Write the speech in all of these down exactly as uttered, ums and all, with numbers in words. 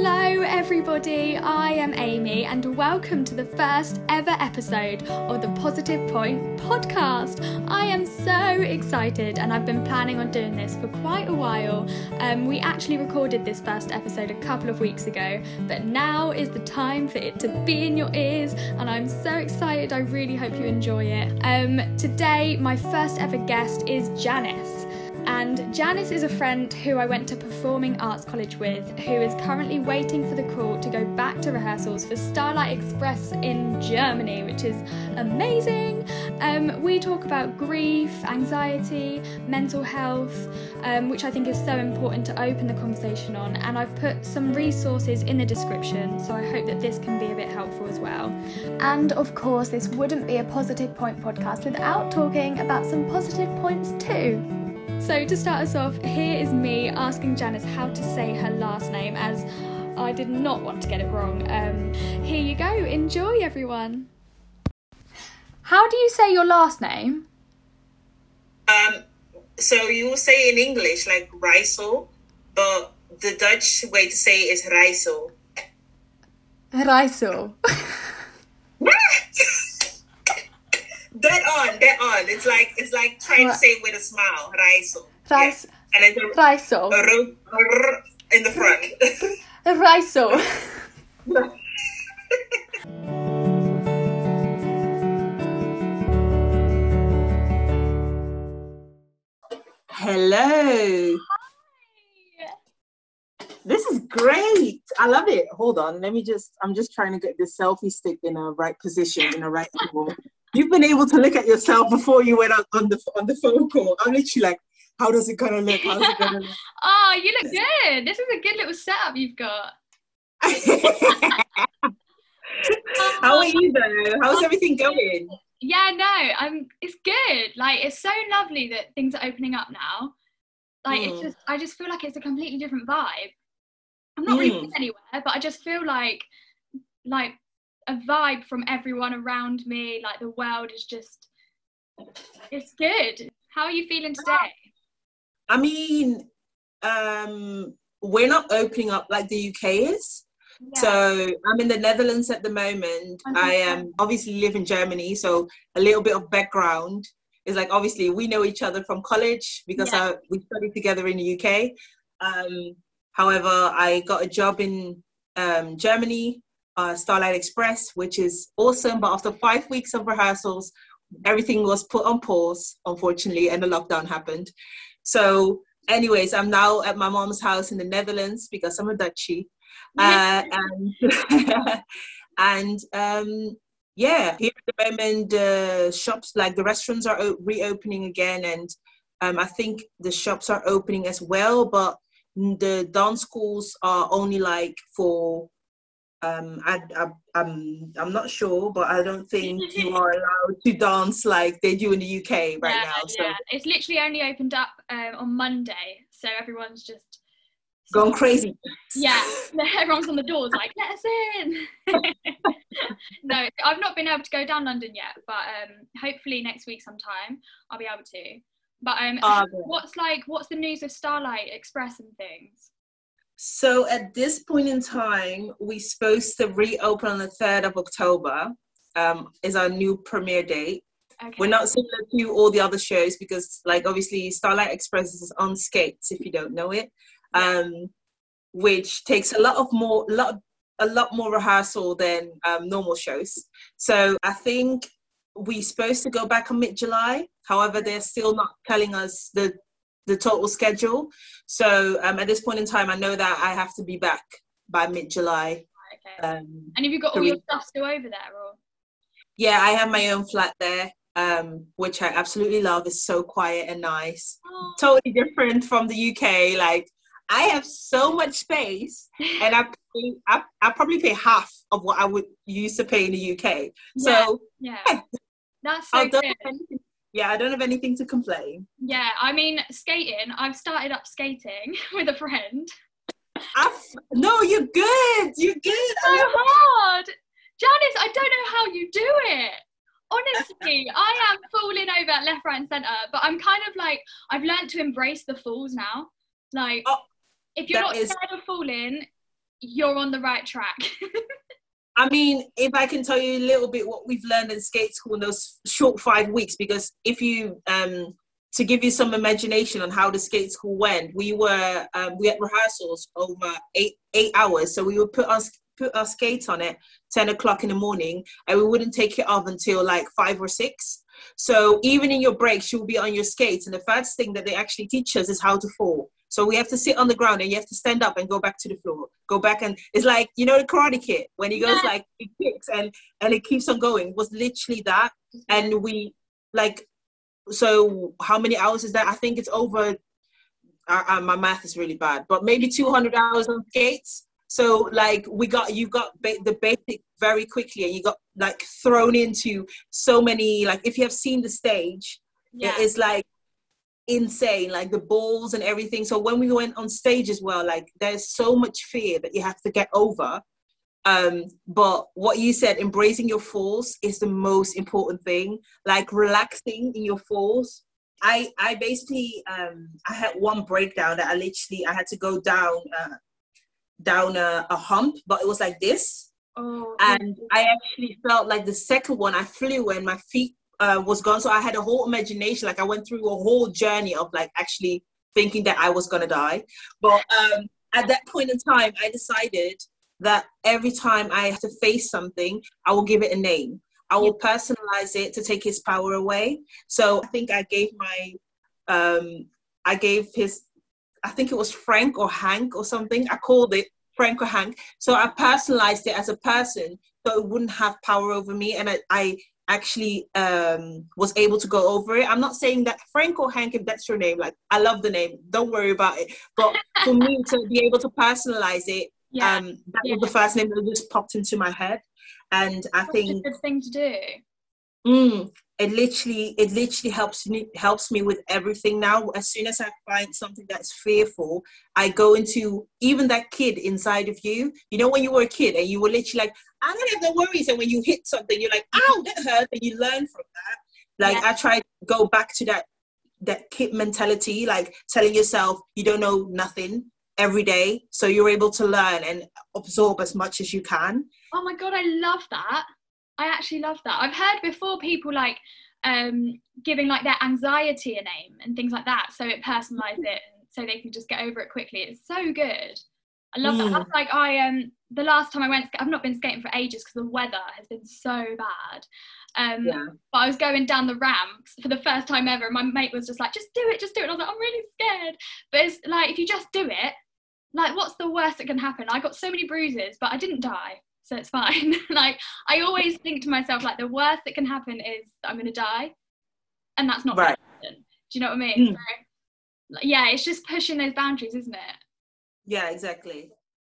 Hello everybody, I am Amy and welcome to the first ever episode of the Positive Point podcast. I am so excited and I've been planning on doing this for quite a while. Um, we actually recorded this first episode a couple of weeks ago, but now is the time for it to be in your ears and I'm so excited. I really hope you enjoy it. Um, today my first ever guest is Janice. And Janice is a friend who I went to Performing Arts College with, who is currently waiting for the call to go back to rehearsals for Starlight Express in Germany, which is amazing. Um, we talk about grief, anxiety, mental health, um, which I think is so important to open the conversation on, and I've put some resources in the description, so I hope that this can be a bit helpful as well. And of course, this wouldn't be a Positive Point podcast without talking about some positive points too. So to start us off, here is me asking Janice how to say her last name, as I did not want to get it wrong. Um, here you go, enjoy everyone. How do you say your last name? Um, so you will say in English like Rijssel, but the Dutch way to say it is Rijssel. Rijssel. Dead on, dead on. It's like it's like trying to say it with a smile. Rijssel. Rijs- yeah. And then the, Rijssel. a ro- r- in the front. Rijssel. Hello. Hi. This is great. I love it. Hold on. Let me just, I'm just trying to get this selfie stick in a right position, in a right angle. You've been able to look at yourself before you went out on the on the phone call. I'm literally like, how does it gonna look? How's it gonna look? Oh, you look good. This is a good little setup you've got. How are you though? How's everything going? Yeah, no, I'm. It's good. Like, it's so lovely that things are opening up now. Like, Mm. it's just, I just feel like it's a completely different vibe. I'm not really Mm. going anywhere, but I just feel like, like, a vibe from everyone around me. Like, the world is just, it's good. How are you feeling today? I mean, um, we're not opening up like the U K is. Yeah. So I'm in the Netherlands at the moment. I um, obviously live in Germany, so a little bit of background is like, obviously we know each other from college because Yeah. I, we studied together in the U K. Um, however, I got a job in um, Germany, uh, Starlight Express, which is awesome. But after five weeks of rehearsals, everything was put on pause, unfortunately, and the lockdown happened. So anyways, I'm now at my mom's house in the Netherlands because I'm a Dutchie. Uh, and and um, yeah, here at the moment, the shops, like the restaurants are o- reopening again. And um, I think the shops are opening as well. But the dance schools are only like for, um, I, I, I'm, I'm not sure, but I don't think you are allowed to dance like they do in the U K right yeah, now. So yeah. It's literally only opened up um, on Monday, so everyone's just going crazy. Yeah, everyone's on the doors like, let us in. No, I've not been able to go down London yet, but um, hopefully next week sometime I'll be able to. But um, Uh, what's like, what's the news of Starlight Express and things? So at this point in time, we're supposed to reopen on the third of October, um, is our new premiere date. Okay. We're not similar to all the other shows because, like, obviously Starlight Express is on skates, if you don't know it, um, which takes a lot of more, lot, a lot more rehearsal than um, normal shows. So I think we're supposed to go back on mid-July. However, they're still not telling us the the total schedule. So um, at this point in time, I know that I have to be back by mid-July. Okay. Um, And have you got all to your re- stuff still over there, or? yeah, I have my own flat there, um, which I absolutely love. It's so quiet and nice. Oh. Totally different from the U K. Like, I have so much space, and I, pay, I I probably pay half of what I would used to pay in the U K. Yeah, So yeah, yeah, that's so I don't good. have anything, yeah, I don't have anything to complain. Yeah, I mean, skating. I've started up skating with a friend. I've, no, you're good. You're good. So hard, Janice. I don't know how you do it. Honestly, I am falling over at left, right, and centre. But I'm kind of like, I've learned to embrace the falls now. Like, Oh, if you're that not is- scared of falling, you're on the right track. I mean, if I can tell you a little bit what we've learned in skate school in those short five weeks, because if you, um, to give you some imagination on how the skate school went, we were, um, we had rehearsals over eight eight hours. So we would put our, put our skates on at ten o'clock in the morning, and we wouldn't take it off until like five or six. So even in your breaks, you'll be on your skates. And the first thing that they actually teach us is how to fall. So we have to sit on the ground and you have to stand up and go back to the floor, go back. And it's like, you know, the Karate Kid, when he goes yeah. like, he kicks and, and it keeps on going. It was literally that. And we like, so how many hours is that? I think it's over, uh, uh, my math is really bad, but maybe two hundred hours on skates. So like we got, you got ba- the basic very quickly, and you got like thrown into so many, like if you have seen the stage, yeah. it's like, insane, like the balls and everything. So when we went on stage as well, like there's so much fear that you have to get over, um but what you said, embracing your falls is the most important thing, like relaxing in your falls. I I basically um I had one breakdown that I literally I had to go down uh, down a, a hump, but it was like this. Oh, and I actually felt like the second one I flew and my feet Uh, was gone. So I had a whole imagination, like I went through a whole journey of like actually thinking that I was gonna die. But um, at that point in time, I decided that every time I have to face something, I will give it a name. I will personalize it to take his power away. So I think I gave my, um, I gave his, I think it was Frank or Hank or something. I called it Frank or Hank. So I personalized it as a person so it wouldn't have power over me. And I, I actually um, was able to go over it. I'm not saying that Frank or Hank, if that's your name, like I love the name, don't worry about it. But for me to be able to personalize it, yeah. um, that yeah. was the first name that just popped into my head. And I Such think a good thing to do. Mm, it literally, it literally helps me, helps me with everything now. As soon as I find something that's fearful, I go into even that kid inside of you. You know, when you were a kid and you were literally like, I don't have no worries. And when you hit something, you're like, ow, that hurt. And you learn from that. Like yeah. I try to go back to that, that kid mentality, like telling yourself you don't know nothing every day. So you're able to learn and absorb as much as you can. Oh my God, I love that. I actually love that. I've heard before people like um, giving like their anxiety a name and things like that. So it personalizes it so they can just get over it quickly. It's so good. I love mm. that. That's like I um the last time I went, I've not been skating for ages because the weather has been so bad. Um, yeah. But I was going down the ramps for the first time ever, and my mate was just like, "Just do it, just do it." And I was like, "I'm really scared." But it's like if you just do it, like what's the worst that can happen? I got so many bruises, but I didn't die. So it's fine. Like I always think to myself, like the worst that can happen is I'm going to die, and that's not right. Do you know what I mean? Mm. So, yeah, it's just pushing those boundaries, isn't it? Yeah, exactly.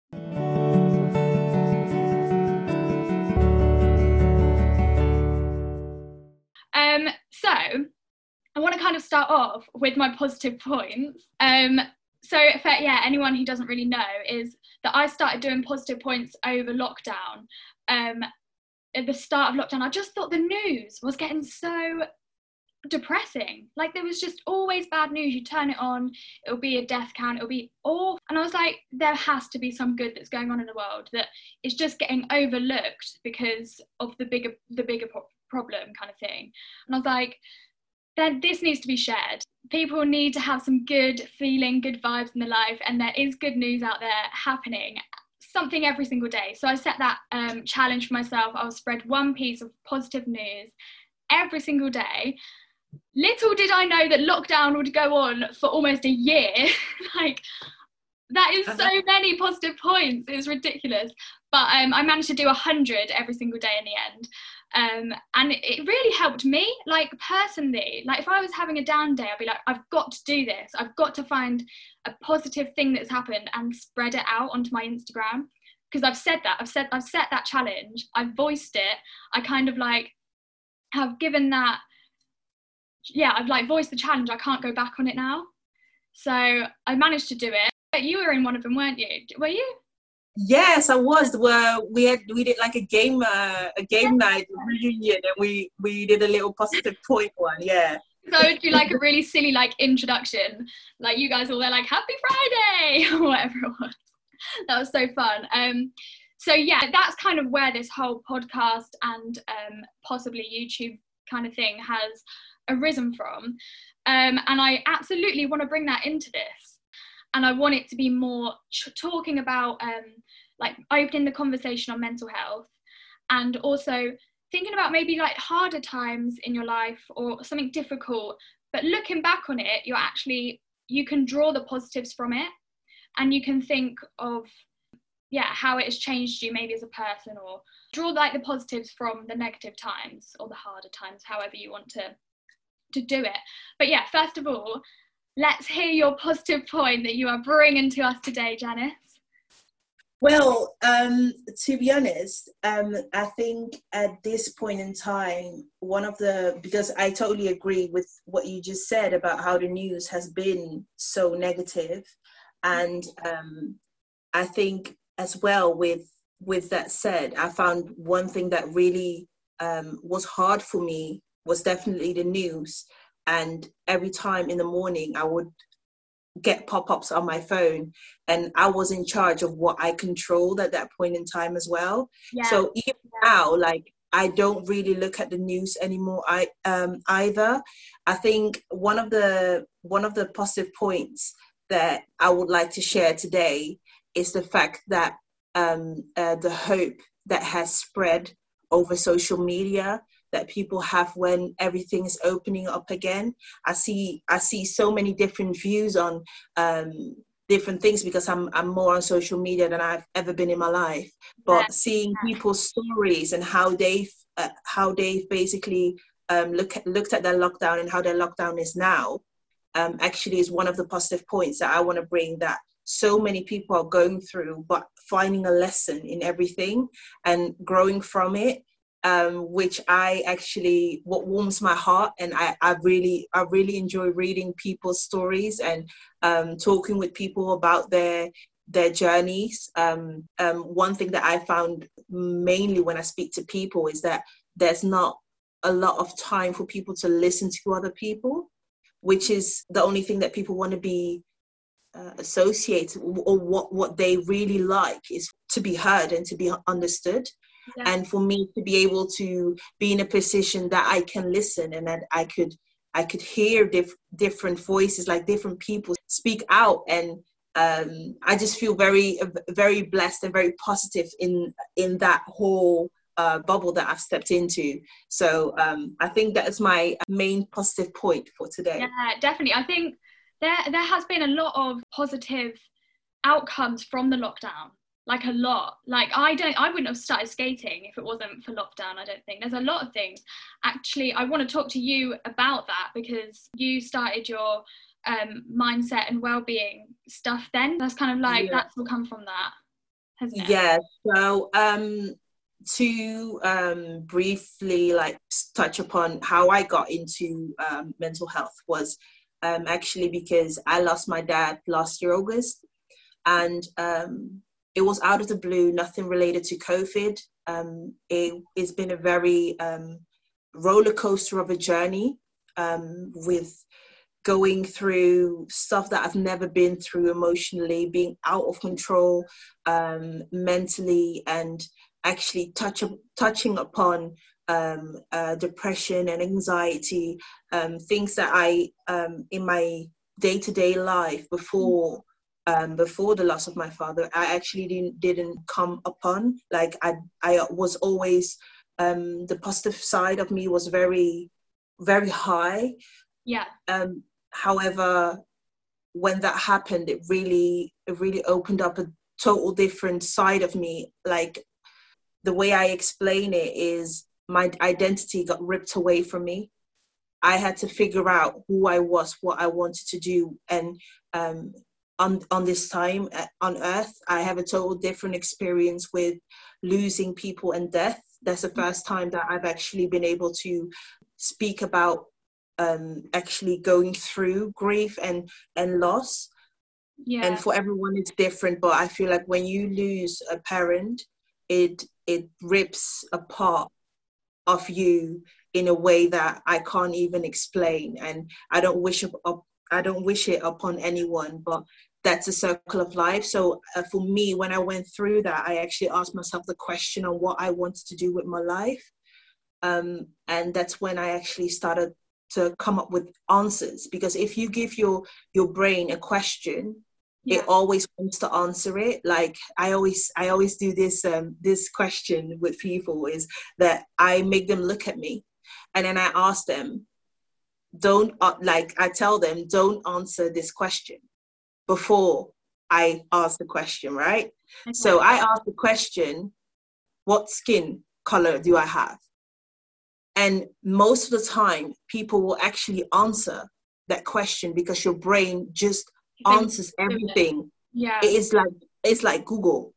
Um. So I want to kind of start off with my positive points. Um. So for yeah, anyone who doesn't really know is that I started doing positive points over lockdown. Um, at the start of lockdown, I just thought the news was getting so depressing. Like there was just always bad news. You turn it on, it'll be a death count, it'll be awful. And I was like, there has to be some good that's going on in the world that is just getting overlooked because of the bigger, the bigger pro- problem kind of thing. And I was like, then this needs to be shared. People need to have some good feeling, good vibes in their life, and there is good news out there happening, something every single day. So I set that um, challenge for myself. I'll spread one piece of positive news every single day. Little did I know that lockdown would go on for almost a year. Like, that is so many positive points. It was ridiculous. But um, I managed to do one hundred every single day in the end. Um, and it, it really helped me, like personally. Like if I was having a down day, I'd be like, I've got to do this. I've got to find a positive thing that's happened and spread it out onto my Instagram. Because I've said that, I've said, I've set that challenge, I've voiced it. I kind of like have given that, yeah, I've like voiced the challenge. I can't go back on it now. So I managed to do it. But you were in one of them, weren't you? Were you? Yes, I was. Where we had we did like a game uh, a game night reunion, and we we did a little positive point one. Yeah. So I would do like a really silly like introduction, like you guys all there like Happy Friday or whatever it was. That was so fun. Um, so yeah, that's kind of where this whole podcast and um, possibly YouTube kind of thing has arisen from. Um, and I absolutely want to bring that into this. And I want it to be more ch- talking about um, like opening the conversation on mental health, and also thinking about maybe like harder times in your life or something difficult, but looking back on it, you're actually, you can draw the positives from it, and you can think of, yeah, how it has changed you maybe as a person, or draw like the positives from the negative times or the harder times, however you want to to do it. But yeah, first of all, let's hear your positive point that you are bringing to us today, Janice. Well, um, to be honest, um, I think at this point in time, one of the, because I totally agree with what you just said about how the news has been so negative. And um, I think as well with, with that said, I found one thing that really um, was hard for me was definitely the news. And every time in the morning, I would get pop-ups on my phone, and I was in charge of what I controlled at that point in time as well. Yeah. So even yeah. now, like, I don't really look at the news anymore. I um either. I think one of the one of the positive points that I would like to share today is the fact that um uh, the hope that has spread over social media that people have when everything is opening up again. I see I see so many different views on um, different things because I'm I'm more on social media than I've ever been in my life. But seeing people's stories and how they've uh, how they've basically um, look at, looked at their lockdown and how their lockdown is now, um, actually is one of the positive points that I want to bring, that so many people are going through, but finding a lesson in everything and growing from it. Um, which I actually, what warms my heart, and I, I really, I really enjoy reading people's stories and um, talking with people about their their journeys. Um, um, one thing that I found mainly when I speak to people is that there's not a lot of time for people to listen to other people, which is the only thing that people want to be uh, associated, or what what they really like is to be heard and to be understood. Yeah. And for me to be able to be in a position that I can listen and that I could I could hear diff- different voices, like different people speak out, and um, I just feel very very blessed and very positive in in that whole uh, bubble that I've stepped into. So um, I think that is my main positive point for today. Yeah, definitely. I think there there has been a lot of positive outcomes from the lockdown. Like a lot. Like I don't, I wouldn't have started skating if it wasn't for lockdown, I don't think. There's a lot of things. Actually, I want to talk to you about that because you started your um, mindset and well-being stuff then. That's kind of like, yeah. That's all come from that, hasn't it? Yeah, so um, to um, briefly like touch upon how I got into um, mental health was um, actually because I lost my dad last year, August. And um, it was out of the blue, nothing related to COVID. Um, it, it's been a very um, roller coaster of a journey um, with going through stuff that I've never been through emotionally, being out of control um, mentally, and actually touch, touching upon um, uh, depression and anxiety, um, things that I, um, in my day-to-day life before, Um, before the loss of my father, I actually didn't didn't come upon. Like I, I was always um, the positive side of me was very, very high. Yeah. Um, however, when that happened, it really, it really opened up a total different side of me. Like the way I explain it is, my identity got ripped away from me. I had to figure out who I was, what I wanted to do, and um, on on this time on earth, I have a total different experience with losing people and death. That's the first time that I've actually been able to speak about um, actually going through grief and, and loss. Yeah. And for everyone it's different, but I feel like when you lose a parent, it it rips a part of you in a way that I can't even explain, and I don't wish up, up I don't wish it upon anyone, but that's a circle of life. So uh, for me, when I went through that, I actually asked myself the question on what I wanted to do with my life. Um, and that's when I actually started to come up with answers, because if you give your your brain a question, yeah. it always wants to answer it. Like I always I always do this um, this question with people, is that I make them look at me, and then I ask them, don't uh, like I tell them, don't answer this question before I ask the question, right? Okay. So I ask the question, what skin color do I have? And most of the time, people will actually answer that question because your brain just answers everything. Yeah. It is like, it's like Google.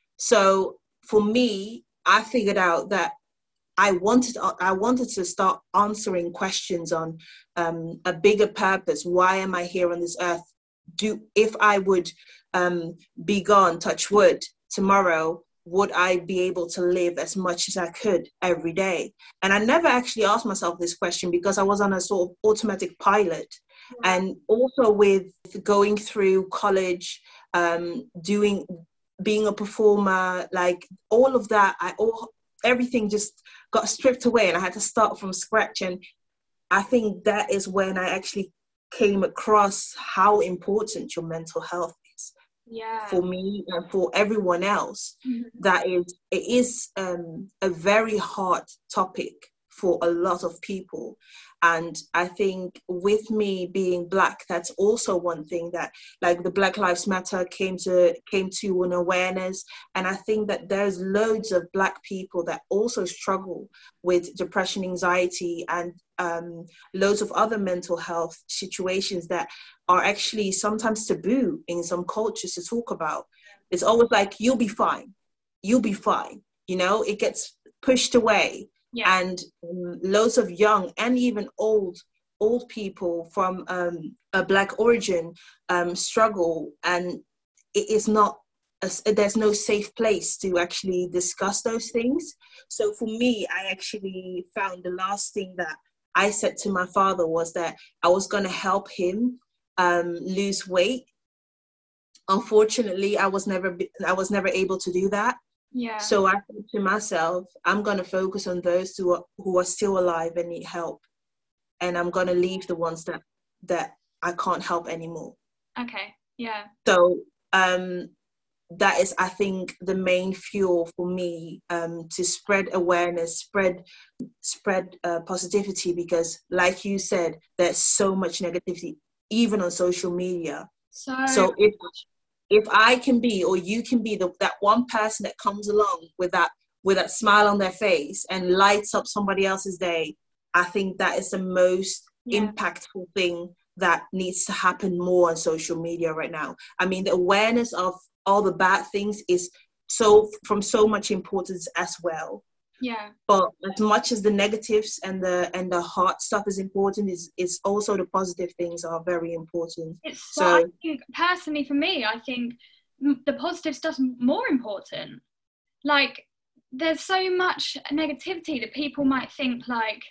So for me, I figured out that I wanted, I wanted to start answering questions on um, a bigger purpose. Why am I here on this earth? Do, if I would um, be gone, touch wood, tomorrow, would I be able to live as much as I could every day? And I never actually asked myself this question because I was on a sort of automatic pilot. Yeah. And also with going through college, um, doing, being a performer, like all of that, I all everything just got stripped away and I had to start from scratch. And I think that is when I actually came across how important your mental health is. Yeah. For me and for everyone else. Mm-hmm. That is, it is um, a very hard topic for a lot of people. And I think with me being Black, that's also one thing that, like, the Black Lives Matter came to came to an awareness. And I think that there's loads of Black people that also struggle with depression, anxiety, and um, loads of other mental health situations that are actually sometimes taboo in some cultures to talk about. It's always like, you'll be fine, you'll be fine. You know, it gets pushed away. Yeah. And um, loads of young and even old old people from um, a Black origin um, struggle, and it is not a, there's no safe place to actually discuss those things. So for me, I actually found the last thing that I said to my father was that I was going to help him um, lose weight. Unfortunately, I was never I was never able to do that. Yeah. So I thought to myself, I'm going to focus on those who are, who are still alive and need help. And I'm going to leave the ones that, that I can't help anymore. Okay, yeah. So um, that is, I think, the main fuel for me um, to spread awareness, spread spread uh, positivity, because like you said, there's so much negativity, even on social media. So, so if If I can be, or you can be, the, that one person that comes along with that with that smile on their face and lights up somebody else's day, I think that is the most yeah. impactful thing that needs to happen more on social media right now. I mean, the awareness of all the bad things is so from so much importance as well. Yeah. But as much as the negatives and the and the hard stuff is important, is is also the positive things are very important. It's so I think personally for me, I think the positive stuff's more important. Like, there's so much negativity that people might think, like,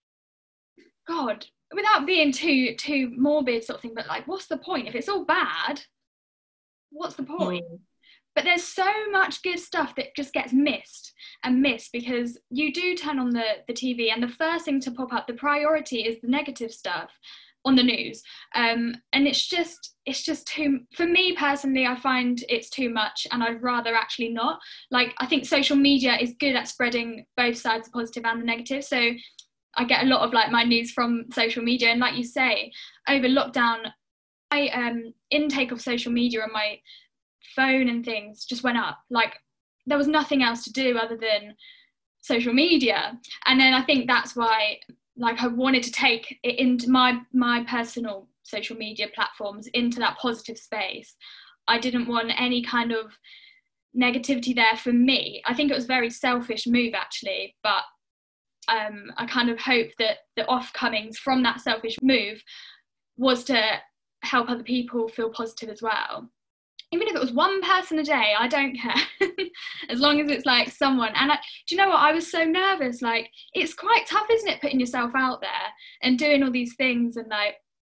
God, without being too too morbid sort of thing, but like, what's the point? If it's all bad, what's the point? Mm. But there's so much good stuff that just gets missed and missed because you do turn on the, the T V and the first thing to pop up, the priority is the negative stuff on the news. Um, and it's just, it's just too, for me personally, I find it's too much and I'd rather actually not. Like, I think social media is good at spreading both sides, the positive and the negative. So I get a lot of like my news from social media. And like you say, over lockdown, my um, intake of social media on my phone and things just went up. Like, there was nothing else to do other than social media. And then I think that's why, like, I wanted to take it into my my personal social media platforms into that positive space. I didn't want any kind of negativity there for me. I think it was a very selfish move actually, but um I kind of hope that the offcomings from that selfish move was to help other people feel positive as well. Even if it was one person a day, I don't care. As long as it's like someone. And I, do you know what? I was so nervous. Like, it's quite tough, isn't it? Putting yourself out there and doing all these things. And like,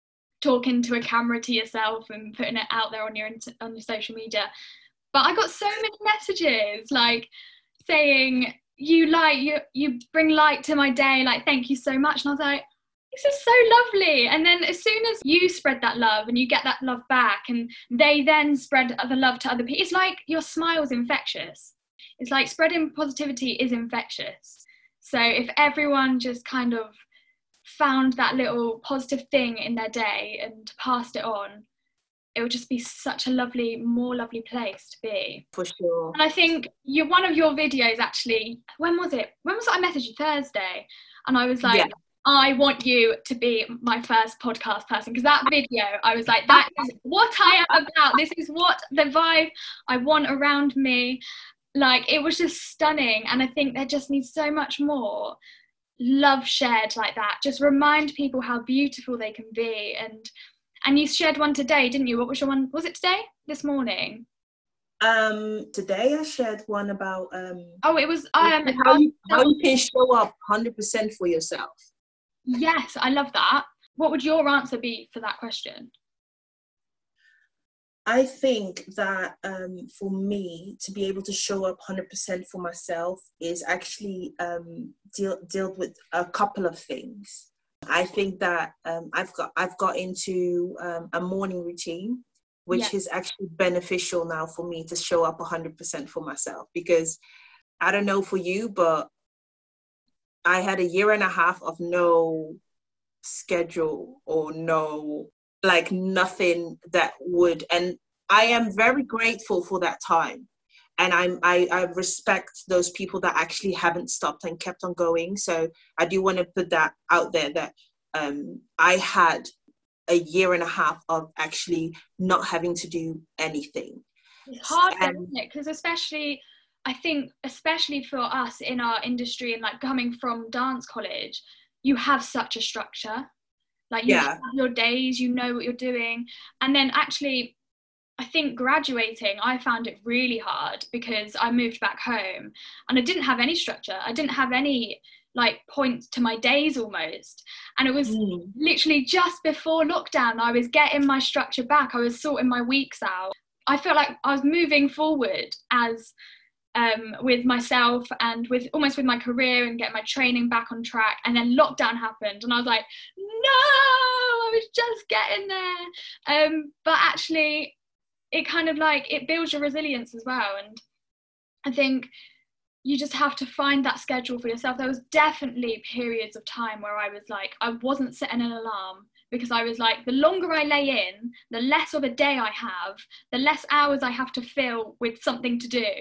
talking to a camera to yourself and putting it out there on your on your social media. But I got so many messages like saying, you light, you you bring light to my day, like thank you so much. And I was like, this is so lovely. And then as soon as you spread that love and you get that love back, and they then spread the love to other people, it's like your smile is infectious. It's like spreading positivity is infectious. So if everyone just kind of found that little positive thing in their day and passed it on, it would just be such a lovely, more lovely place to be. For sure. And I think you one of your videos actually, when was it? When was it? I messaged you Thursday, and I was like, yeah. I want you to be my first podcast person, because that video, I was like, that is what I am about. This is what the vibe I want around me. Like, it was just stunning. And I think there just needs so much more love shared like that. Just remind people how beautiful they can be. And and you shared one today, didn't you? What was your one? Was it today? This morning? Um, today I shared one about um. Oh, it was um how you, how you can show up one hundred percent for yourself. Yes, I love that. What would your answer be for that question? I think that um, for me to be able to show up one hundred percent for myself is actually um, deal deal with a couple of things. I think that um, I've got I've got into um, a morning routine, which yes. is actually beneficial now for me to show up one hundred percent for myself, because I don't know for you, but I had a year and a half of no schedule or no, like nothing that would, and I am very grateful for that time. And I'm, I, I respect those people that actually haven't stopped and kept on going. So I do want to put that out there, that um, I had a year and a half of actually not having to do anything. It's hard, and, isn't it? Because especially, I think, especially for us in our industry and like coming from dance college, you have such a structure. Like you yeah. have your days, you know what you're doing. And then actually, I think graduating, I found it really hard because I moved back home and I didn't have any structure. I didn't have any like points to my days almost. And it was mm. literally just before lockdown, I was getting my structure back. I was sorting my weeks out. I felt like I was moving forward as um, with myself and with almost with my career and getting my training back on track. And then lockdown happened and I was like, no, I was just getting there. Um, but actually, it kind of like, it builds your resilience as well. And I think you just have to find that schedule for yourself. There was definitely periods of time where I was like, I wasn't setting an alarm, because I was like, the longer I lay in, the less of a day I have, the less hours I have to fill with something to do.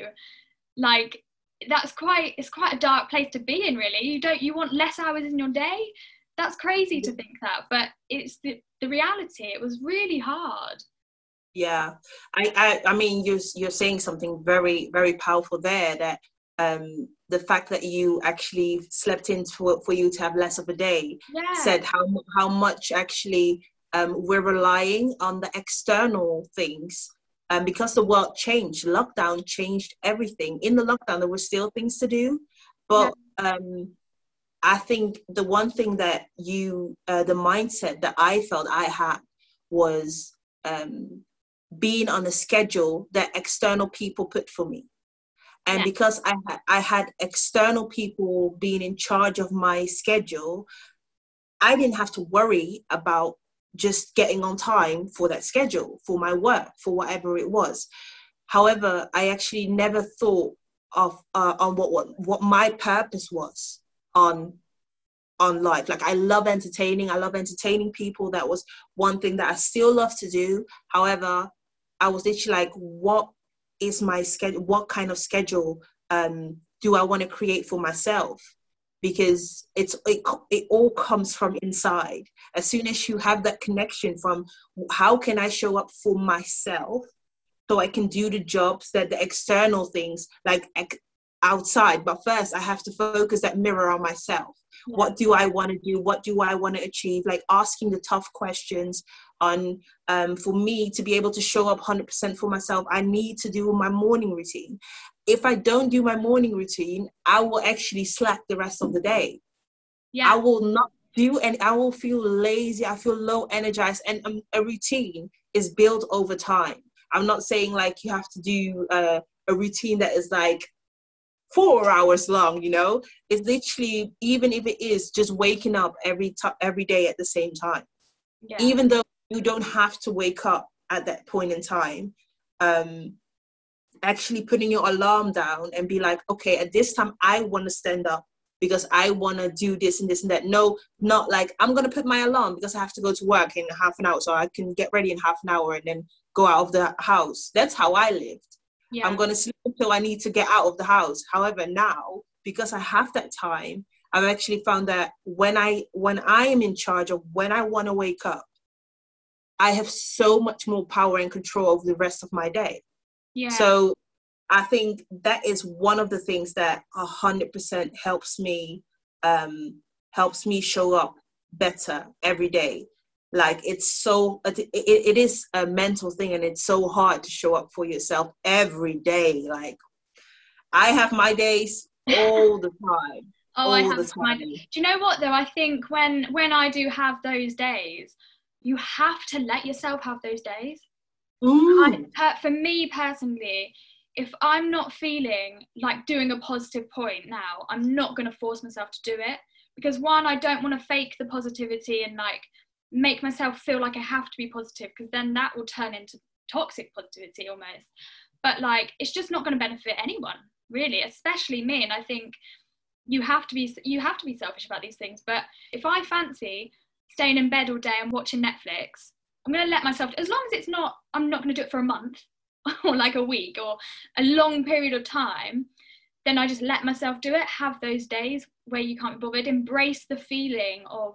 Like, that's quite, it's quite a dark place to be in, really. You don't, you want less hours in your day? That's crazy to think that, but it's the, the reality. It was really hard. Yeah, I, I, I mean, you're, you're saying something very, very powerful there, that um, the fact that you actually slept in for, for you to have less of a day yeah. said how, how much actually um, we're relying on the external things. Um, because the world changed, lockdown changed everything. In the lockdown, there were still things to do. But yeah. um, I think the one thing that you, uh, the mindset that I felt I had was um, being on a schedule that external people put for me. And yeah. because I, ha- I had external people being in charge of my schedule, I didn't have to worry about just getting on time for that schedule, for my work, for whatever it was. However, I actually never thought of uh, on what, what what my purpose was on on life. Like, I love entertaining. I love entertaining people. That was one thing that I still love to do. However, I was literally like, what is my schedule? What kind of schedule um, do I want to create for myself? Because it's it, it all comes from inside. As soon as you have that connection from how can I show up for myself so I can do the jobs that the external things like outside, but first I have to focus that mirror on myself. Yeah. What do I want to do? What do I want to achieve? Like asking the tough questions on, um, for me to be able to show up one hundred percent for myself, I need to do my morning routine. If I don't do my morning routine, I will actually slack the rest of the day. Yeah. I will not, do, and I will feel lazy. I feel low energized, and um, a routine is built over time. I'm not saying like you have to do uh, a routine that is like four hours long, you know. It's literally, even if it is just waking up every t- every day at the same time, Yeah. even though you don't have to wake up at that point in time, um, actually putting your alarm down and be like, okay, at this time I want to stand up because I want to do this and this and that. No, not like I'm going to put my alarm because I have to go to work in half an hour, so I can get ready in half an hour and then go out of the house. That's how I lived. Yeah. I'm going to sleep until I need to get out of the house. However, now, because I have that time, I've actually found that when I when I am in charge of when I want to wake up, I have so much more power and control over the rest of my day. Yeah. So I think that is one of the things that a hundred percent helps me, um, helps me show up better every day. Like it's so, it, it is a mental thing, and it's so hard to show up for yourself every day. Like I have my days all the time. Oh, all I have the time. my. Do you know what though? I think when when I do have those days, you have to let yourself have those days. Mm. I, for me personally, if I'm not feeling like doing a positive point now, I'm not going to force myself to do it, because one, I don't want to fake the positivity and like make myself feel like I have to be positive, because then that will turn into toxic positivity almost. But like, it's just not going to benefit anyone really, especially me. And I think you have to be you have to be selfish about these things. But if I fancy staying in bed all day and watching Netflix, I'm going to let myself, as long as it's not, I'm not going to do it for a month or like a week or a long period of time, then I just let myself do it. Have those days where you can't be bothered. Embrace the feeling of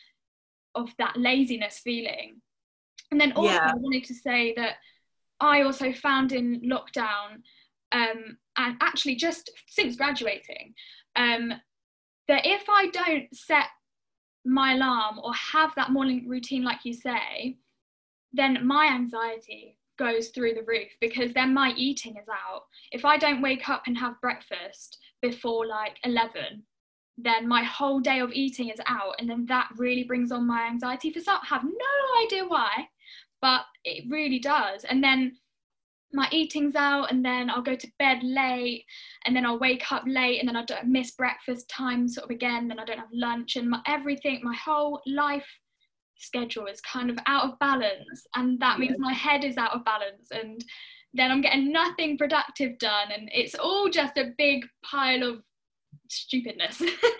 of that laziness feeling. And then also yeah. I wanted to say that I also found in lockdown, um, and actually just since graduating, um, that if I don't set my alarm or have that morning routine like you say, then my anxiety goes through the roof, because then my eating is out. If I don't wake up and have breakfast before like eleven, then my whole day of eating is out, and then that really brings on my anxiety. For some, I have no idea why, but it really does. And then my eating's out, and then I'll go to bed late, and then I'll wake up late, and then I don't miss breakfast time sort of again, then I don't have lunch, and my, everything, my whole life schedule is kind of out of balance, and that means my head is out of balance, and then I'm getting nothing productive done, and it's all just a big pile of stupidness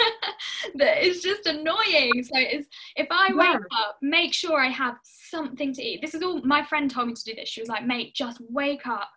that is just annoying. So it's, if I wake yeah. up, make sure I have something to eat. This is all, my friend told me to do this. She was like, mate, just wake up,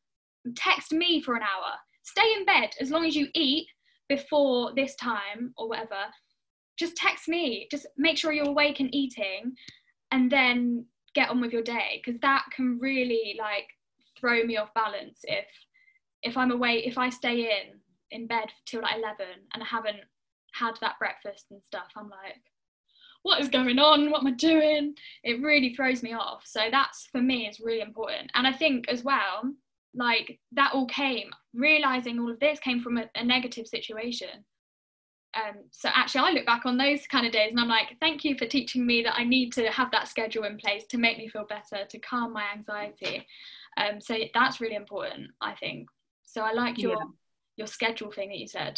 text me for an hour, stay in bed as long as you eat before this time or whatever. Just text me, just make sure you're awake and eating, and then get on with your day, because that can really like throw me off balance if if I'm awake, if I stay in in bed till like eleven and I haven't had that breakfast and stuff. I'm like, what is going on? What am I doing? It really throws me off. So that's, for me, is really important. And I think as well, like that all came, realizing all of this came from a, a negative situation. Um, so actually I look back on those kind of days and I'm like, thank you for teaching me that I need to have that schedule in place to make me feel better, to calm my anxiety. Um, so that's really important, I think. So I like your yeah. your schedule thing that you said.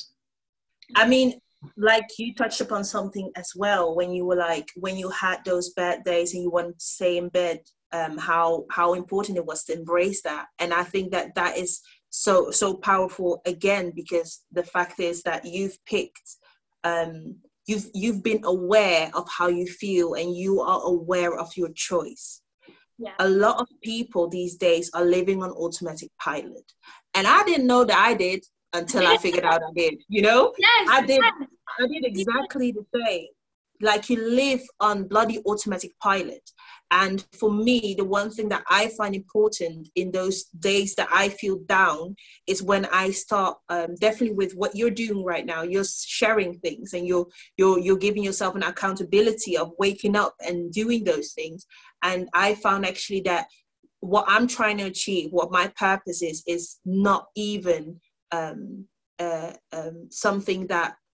I mean, like you touched upon something as well when you were like, when you had those bad days and you wanted to stay in bed, um, how how important it was to embrace that. And I think that that is so so powerful again, because the fact is that you've picked, um, you've you've been aware of how you feel, and you are aware of your choice. Yeah. A lot of people these days are living on automatic pilot. And I didn't know that I did until I figured out I did, you know? Yes, I did yes. I did exactly the same. Like you live on bloody automatic pilot. And for me, the one thing that I find important in those days that I feel down is when I start, um, definitely with what you're doing right now, you're sharing things and you're, you're, you're giving yourself an accountability of waking up and doing those things. And I found actually that what I'm trying to achieve, what my purpose is, is not even um, uh, um, something that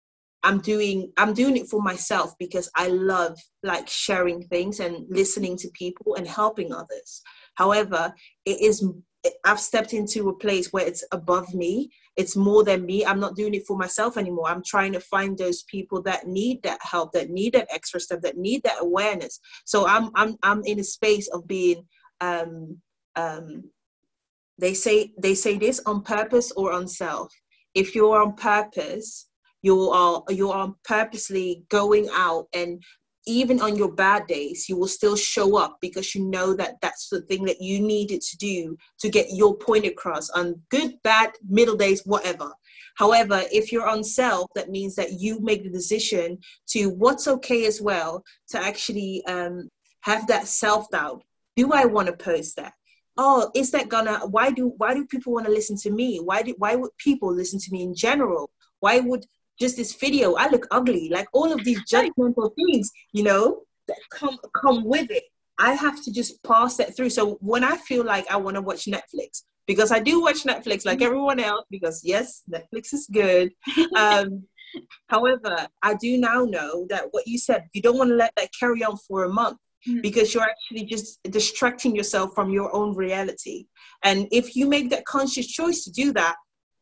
I'm doing I'm doing it for myself because I love like sharing things and listening to people and helping others. However, it is I've stepped into a place where it's above me. It's more than me. I'm not doing it for myself anymore. I'm trying to find those people that need that help, that need that extra step, that need that awareness. So I'm I'm I'm in a space of being um um they say they say this, on purpose or on self. If you're on purpose, you are you are purposely going out, and even on your bad days, you will still show up because you know that that's the thing that you needed to do to get your point across on good, bad, middle days, whatever. However, if you're on self, that means that you make the decision to what's okay as well, to actually um, have that self-doubt. Do I want to post that? Oh, is that gonna, why do why do people want to listen to me? Why do why would people listen to me in general? Why would just this video, I look ugly, like all of these judgmental things, you know, that come come with it. I have to just pass that through. So when I feel like I want to watch Netflix, because I do watch Netflix like everyone else, because yes, Netflix is good. Um, however, I do now know that what you said, you don't want to let that carry on for a month, because you're actually just distracting yourself from your own reality. And if you make that conscious choice to do that,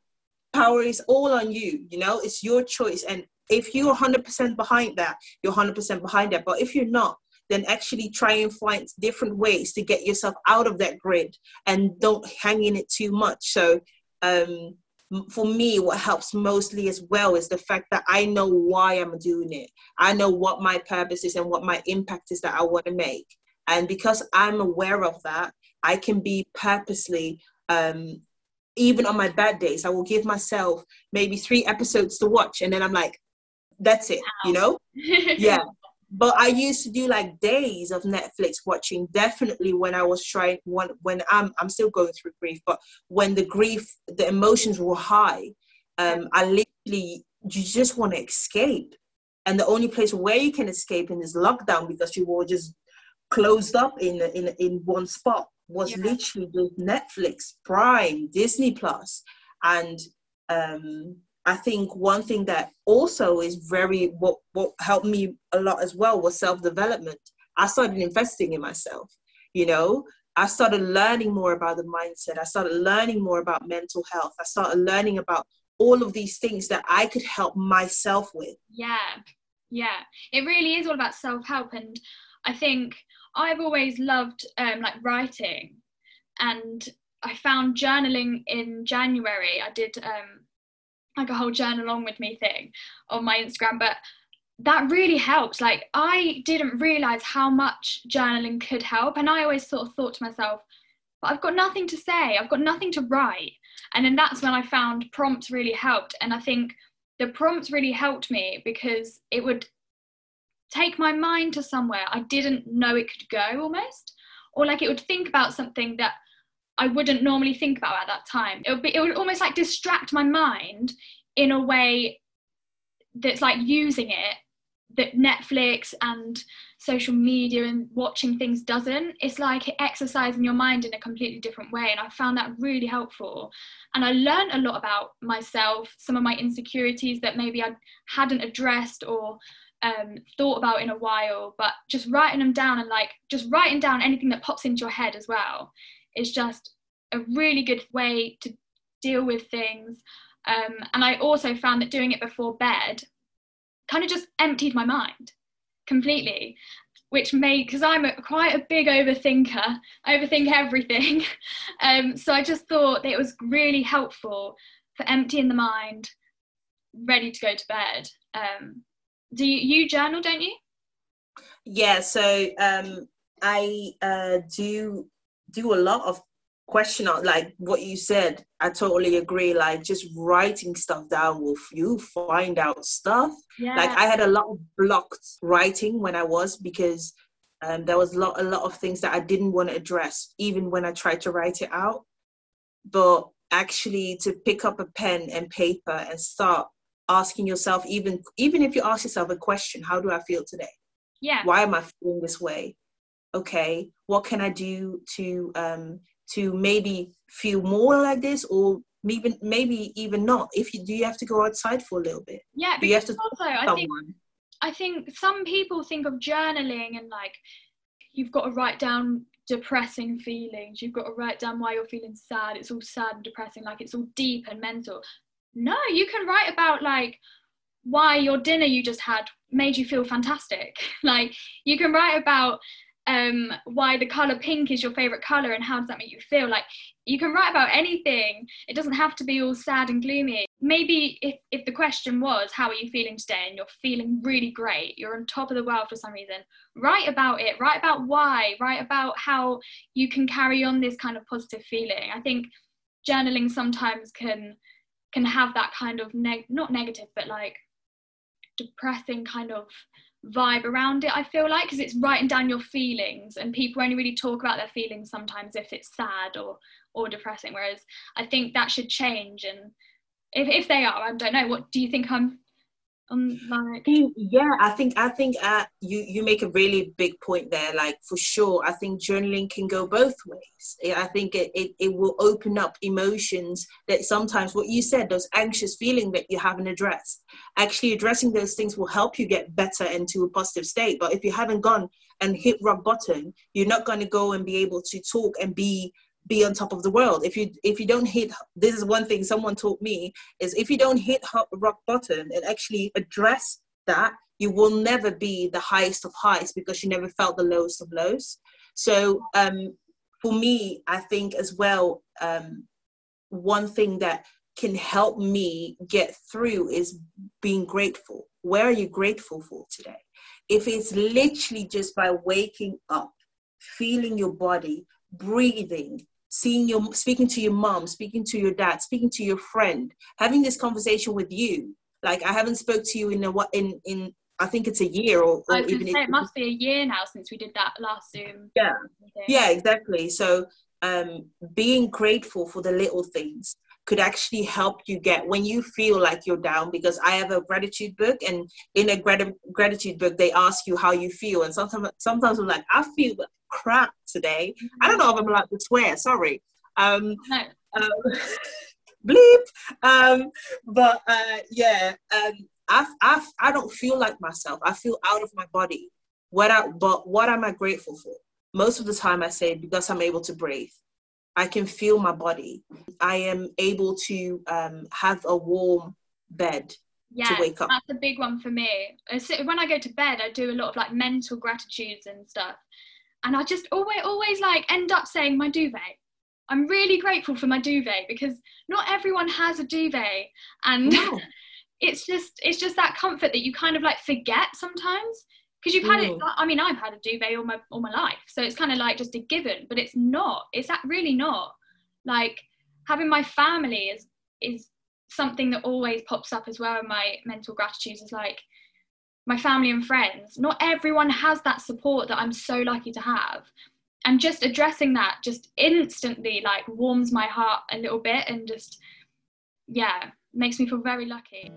power is all on you, you know, it's your choice. And if you're one hundred percent behind that, you're one hundred percent behind that. But if you're not, then actually try and find different ways to get yourself out of that grid and don't hang in it too much. So um, for me, what helps mostly as well is the fact that I know why I'm doing it. I know what my purpose is and what my impact is that I want to make. And because I'm aware of that, I can be purposely um, even on my bad days, I will give myself maybe three episodes to watch. And then I'm like, that's it, you know? Yeah. But I used to do like days of Netflix watching, definitely when I was trying, when, when I'm, I'm still going through grief, but when the grief, the emotions were high, um, I literally, you just want to escape. And the only place where you can escape in is lockdown, because you were just closed up in, in, in one spot. Was yeah. literally just Netflix, Prime, Disney Plus. And um, I think one thing that also is very, what, what helped me a lot as well was self-development. I started investing in myself, you know. I started learning more about the mindset. I started learning more about mental health. I started learning about all of these things that I could help myself with. Yeah, yeah. It really is all about self-help. And I think I've always loved um, like writing, and I found journaling in January. I did um, like a whole journal along with me thing on my Instagram, but that really helped. Like, I didn't realize how much journaling could help, and I always sort of thought to myself, but I've got nothing to say, I've got nothing to write. And then that's when I found prompts really helped. And I think the prompts really helped me because it would take my mind to somewhere I didn't know it could go, almost, or like it would think about something that I wouldn't normally think about at that time. It would be, it would almost like distract my mind in a way that's like using it, that Netflix and social media and watching things doesn't. It's like exercising your mind in a completely different way, and I found that really helpful. And I learned a lot about myself, some of my insecurities that maybe I hadn't addressed or Um, thought about in a while, but just writing them down, and like just writing down anything that pops into your head as well is just a really good way to deal with things. Um, and I also found that doing it before bed kind of just emptied my mind completely, which made, because I'm a, quite a big overthinker, I overthink everything. um, so I just thought that it was really helpful for emptying the mind, ready to go to bed. Um, Do you, you journal, don't you? Yeah, so um, I uh, do do a lot of question, like what you said. I totally agree. Like just writing stuff down will you find out stuff. Yeah. Like I had a lot of blocked writing when I was, because um, there was a lot, a lot of things that I didn't want to address, even when I tried to write it out. But actually to pick up a pen and paper and start asking yourself, even even if you ask yourself a question, how do I feel today? Yeah. Why am I feeling this way? Okay, what can I do to um to maybe feel more like this, or maybe maybe even not. If you do, you have to go outside for a little bit. Yeah, do you have to also I someone? think I think some people think of journaling and like you've got to write down depressing feelings, you've got to write down why you're feeling sad, it's all sad and depressing, like it's all deep and mental. No, you can write about like why your dinner you just had made you feel fantastic. Like you can write about um why the color pink is your favorite color and how does that make you feel. Like you can write about anything. It doesn't have to be all sad and gloomy. Maybe if, if the question was how are you feeling today and you're feeling really great, you're on top of the world for some reason, write about it, write about why, write about how you can carry on this kind of positive feeling. I think journaling sometimes can can have that kind of neg- not negative but like depressing kind of vibe around it, I feel like, because it's writing down your feelings, and people only really talk about their feelings sometimes if it's sad or or depressing, whereas I think that should change. And if, if they are, I don't know, what do you think I'm um, like? Yeah, I think I think uh, you you make a really big point there. Like for sure, I think journaling can go both ways. I think it, it, it will open up emotions that sometimes what you said, those anxious feelings that you haven't addressed. Actually, addressing those things will help you get better into a positive state. But if you haven't gone and hit rock bottom, you're not going to go and be able to talk and be be on top of the world. If you if you don't hit, this is one thing someone taught me, is if you don't hit rock bottom and actually address that, you will never be the highest of highs because you never felt the lowest of lows. So um for me, I think as well, um one thing that can help me get through is being grateful. Where are you grateful for today? If it's literally just by waking up, feeling your body, breathing, seeing your, speaking to your mom, speaking to your dad, speaking to your friend, having this conversation with you. Like I haven't spoke to you in a what in in I think it's a year or, or I was even say, it must be a year now since we did that last Zoom. Yeah, yeah, exactly. So um, being grateful for the little things could actually help you get when you feel like you're down, because I have a gratitude book, and in a grat- gratitude book they ask you how you feel, and sometimes sometimes I'm like, I feel crap today. I don't know if I'm allowed to swear, sorry. Um, no. um, bleep. Um, but uh, yeah, um, I, I, I don't feel like myself. I feel out of my body. What I, but what am I grateful for? Most of the time I say, because I'm able to breathe. I can feel my body. I am able to um, have a warm bed yeah, to wake up. That's a big one for me. When I go to bed, I do a lot of like mental gratitudes and stuff. And I just always, always like end up saying my duvet. I'm really grateful for my duvet because not everyone has a duvet. And no. it's just, it's just that comfort that you kind of like forget sometimes. Because you've had mm. it, I mean, I've had a duvet all my all my life, so it's kind of like just a given, but it's not. It's that really not. Like having my family is is something that always pops up as well in my mental gratitudes. Is like my family and friends. Not everyone has that support that I'm so lucky to have, and just addressing that just instantly like warms my heart a little bit, and just yeah, makes me feel very lucky.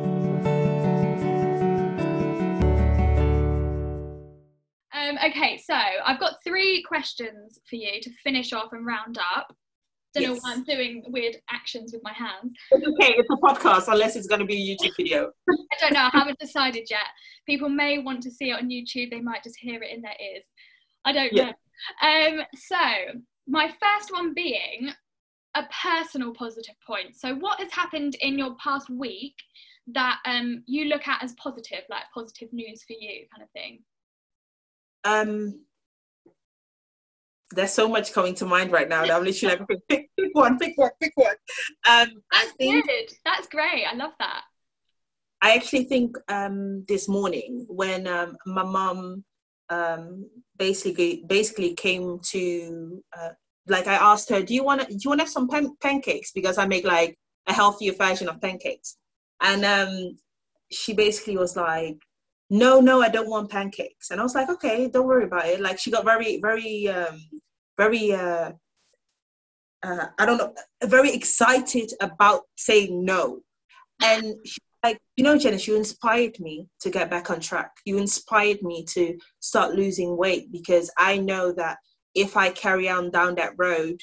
Um, okay, so I've got three questions for you to finish off and round up. Don't yes. know why I'm doing weird actions with my hands. It's okay, it's a podcast, unless it's going to be a YouTube video. I don't know, I haven't decided yet. People may want to see it on YouTube, they might just hear it in their ears. I don't yeah. know. Um, so, my first one being a personal positive point. So what has happened in your past week that um, you look at as positive, like positive news for you kind of thing? Um, there's so much coming to mind right now that I'm literally like, pick, pick one, pick one, pick one. Um, That's I think, good. That's great. I love that. I actually think um, this morning when um, my mum um, basically basically came to, uh, like I asked her, do you want to do you want to have some pan- pancakes? Because I make like a healthier version of pancakes. And um, she basically was like, no, no, I don't want pancakes. And I was like, okay, don't worry about it. Like she got very, very, um, very, uh, uh, I don't know, very excited about saying no. And she, like, you know, Jenna, you inspired me to get back on track. You inspired me to start losing weight, because I know that if I carry on down that road,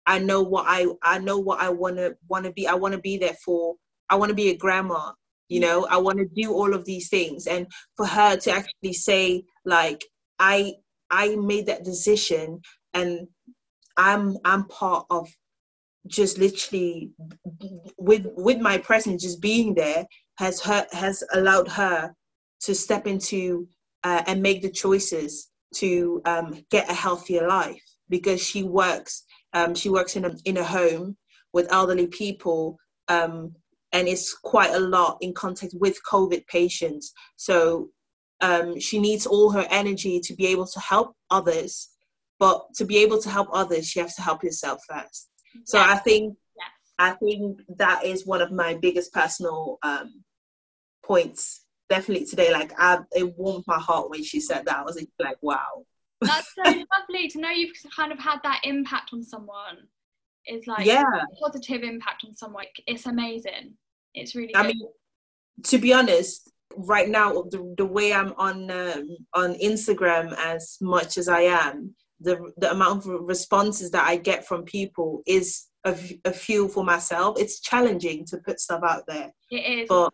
I know what I I know what I want to want to be. I want to be there for. I want to be a grandma. You know, I want to do all of these things, and for her to actually say like, I I made that decision, and I'm I'm part of just literally with with my presence, just being there has her has allowed her to step into uh, and make the choices to um, get a healthier life, because she works um, she works in a in a home with elderly people, um, and it's quite a lot in contact with COVID patients. So um, she needs all her energy to be able to help others, but to be able to help others, she has to help herself first. So Yes. I think Yes. I think that is one of my biggest personal um, points. Definitely today, like I, it warmed my heart when she said that. I was like, wow. That's so lovely to know you've kind of had that impact on someone. It's like Yeah. a positive impact on someone. It's amazing. It's really good. I mean, to be honest, right now, the, the way I'm on um, on Instagram as much as I am, the the amount of responses that I get from people is a, a fuel for myself. It's challenging to put stuff out there. It is. But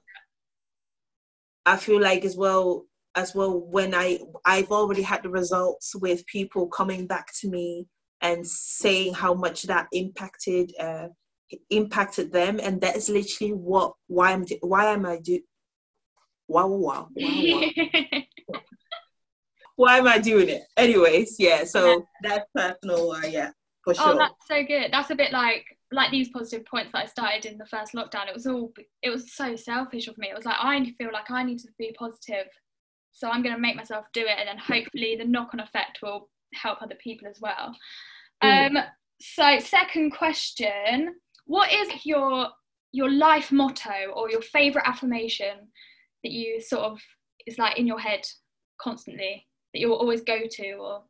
I feel like as well, as well, when I, I've already had the results with people coming back to me and saying how much that impacted, uh, impacted them. And that is literally what, why I'm, why am I do, wow, wow, wow, wow. Why am I doing it? Anyways, yeah, so yeah. That's personal, uh, yeah, for sure. Oh, that's so good. That's a bit like, like these positive points that I started in the first lockdown. It was all, it was so selfish of me. It was like, I feel like I need to be positive, so I'm going to make myself do it, and then hopefully the knock-on effect will help other people as well. Mm. Um, so second question, what is your your life motto or your favourite affirmation that you sort of, is like in your head constantly, that you will always go to? Or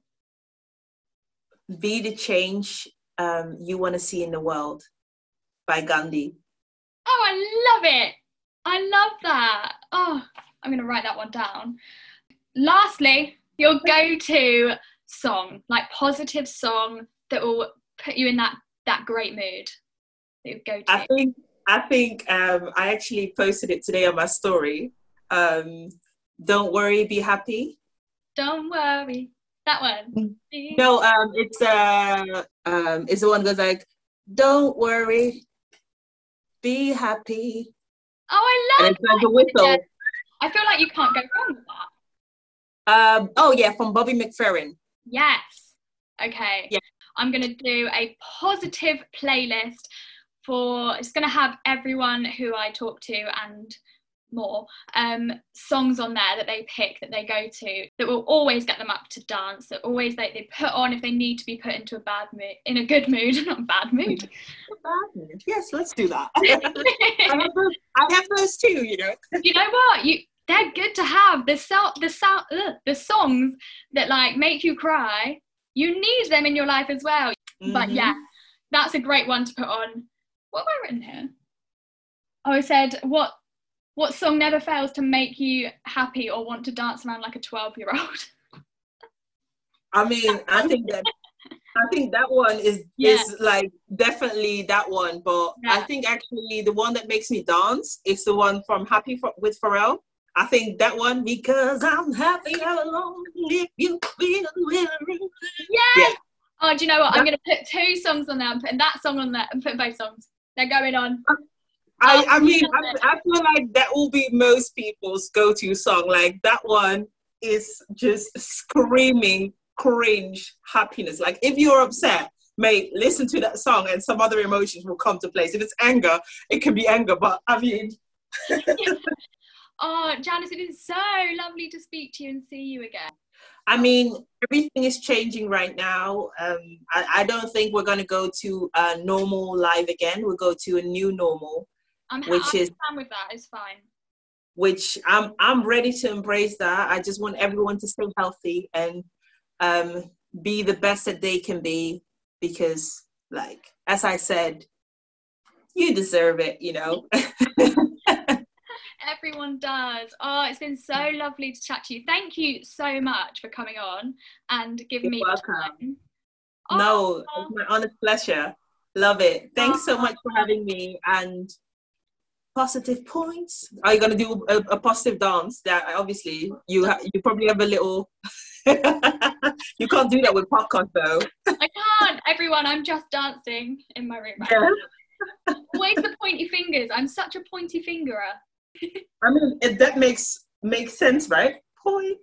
be the change um, you want to see in the world, by Gandhi. Oh, I love it. I love that. Oh, I'm going to write that one down. Lastly, your go-to song, like positive song that will put you in that, that great mood that you go to. I think, I think um, I actually posted it today on my story. Um, Don't worry, be happy. Don't worry. That one. No, um, it's uh, um, it's the one that goes like, "Don't worry, be happy." Oh, I love and it's like the whistle. Yeah. I feel like you can't go wrong with that. Um, oh yeah, from Bobby McFerrin. Yes. Okay. Yeah. I'm gonna do a positive playlist for. It's gonna have everyone who I talk to and more um songs on there that they pick, that they go to, that will always get them up to dance, that always they, they put on if they need to be put into a bad mood, in a good mood, not a bad mood. Bad mood. Yes, let's do that. I, have those, I have those too, you know. You know what, you they're good to have. The so, the so, ugh, the songs that like make you cry, you need them in your life as well. Mm-hmm. But yeah, that's a great one to put on. What have I written here? Oh, I said what What song never fails to make you happy or want to dance around like a twelve-year-old? I mean, I think that I think that one is yeah. is like definitely that one. But yeah. I think actually the one that makes me dance is the one from Happy for, with Pharrell. I think that one, because I'm happy alone if you feel really. Yes. Yeah. Oh, do you know what? That, I'm going to put two songs on there. I'm putting that song on there. I'm putting both songs. They're going on. I, I mean, I, I feel like that will be most people's go-to song. Like that one is just screaming cringe happiness. Like if you're upset, mate, listen to that song and some other emotions will come to place. If it's anger, it can be anger. But I mean, oh, Janice, it is so lovely to speak to you and see you again. I mean, everything is changing right now. Um, I, I don't think we're going to go to a normal life again. We'll go to a new normal. I'm, which I'm is fine with that. It's fine. Which I'm I'm ready to embrace that. I just want everyone to stay healthy and um, be the best that they can be, because, like as I said, you deserve it. You know. Everyone does. Oh, it's been so lovely to chat to you. Thank you so much for coming on and giving You're me welcome. time. No, oh. It's my honest pleasure. Love it. Thanks so much for having me. And positive points. Are you going to do a, a positive dance? That obviously you ha- you probably have a little. You can't do that with podcast though. I can't. Everyone, I'm just dancing in my room right Yeah. now. Always the pointy fingers. I'm such a pointy fingerer. I mean, it, that makes makes sense, right? Point.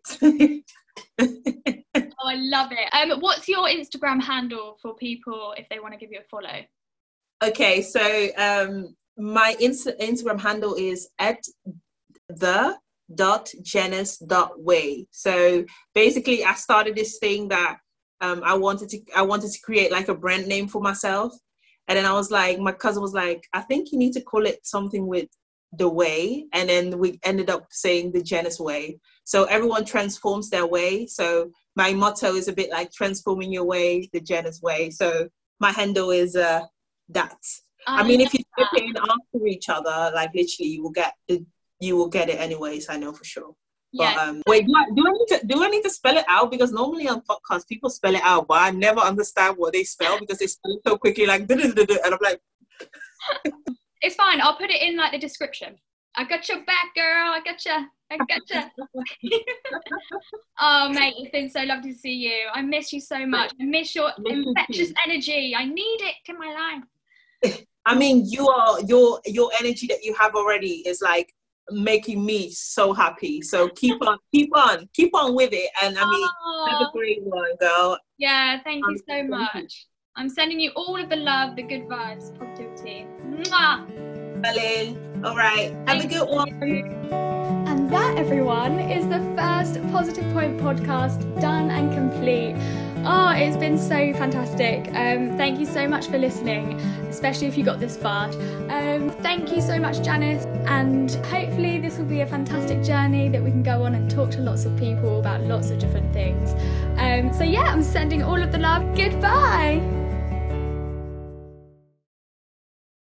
Oh, I love it. Um, what's your Instagram handle for people if they want to give you a follow? Okay, so um, my Insta- Instagram handle is at the dot Janice dot way. So basically, I started this thing that um, I wanted to I wanted to create like a brand name for myself, and then I was like, my cousin was like, I think you need to call it something with the way, and then we ended up saying the Janice way. So everyone transforms their way. So my motto is a bit like transforming your way, the Janice way. So my handle is uh, that. I, I mean, if you type it in after each other, like literally, you will get the you will get it anyways. I know for sure. Yeah. But um, wait, do I, do I need to do I need to spell it out? Because normally on podcasts people spell it out, but I never understand what they spell because they spell it so quickly, like and I'm like. It's fine. I'll put it in like the description. I got your back, girl. I got you. I got you. Oh, mate, it's been so lovely to see you. I miss you so much. I miss your infectious energy. I need it in my life. I mean, you are your your energy that you have already is like making me so happy. So keep on, keep on, keep on with it. And I mean, oh. Have a great one, girl. Yeah, thank you so much. I'm sending you all of the love, the good vibes, positivity. Mwah! Darling. All right. Have a good one. And that, everyone, is the first Positive Point podcast done and complete. Oh, it's been so fantastic. Um, thank you so much for listening, especially if you got this far. Um, thank you so much, Janice. And hopefully this will be a fantastic journey that we can go on and talk to lots of people about lots of different things. Um, so yeah, I'm sending all of the love. Goodbye.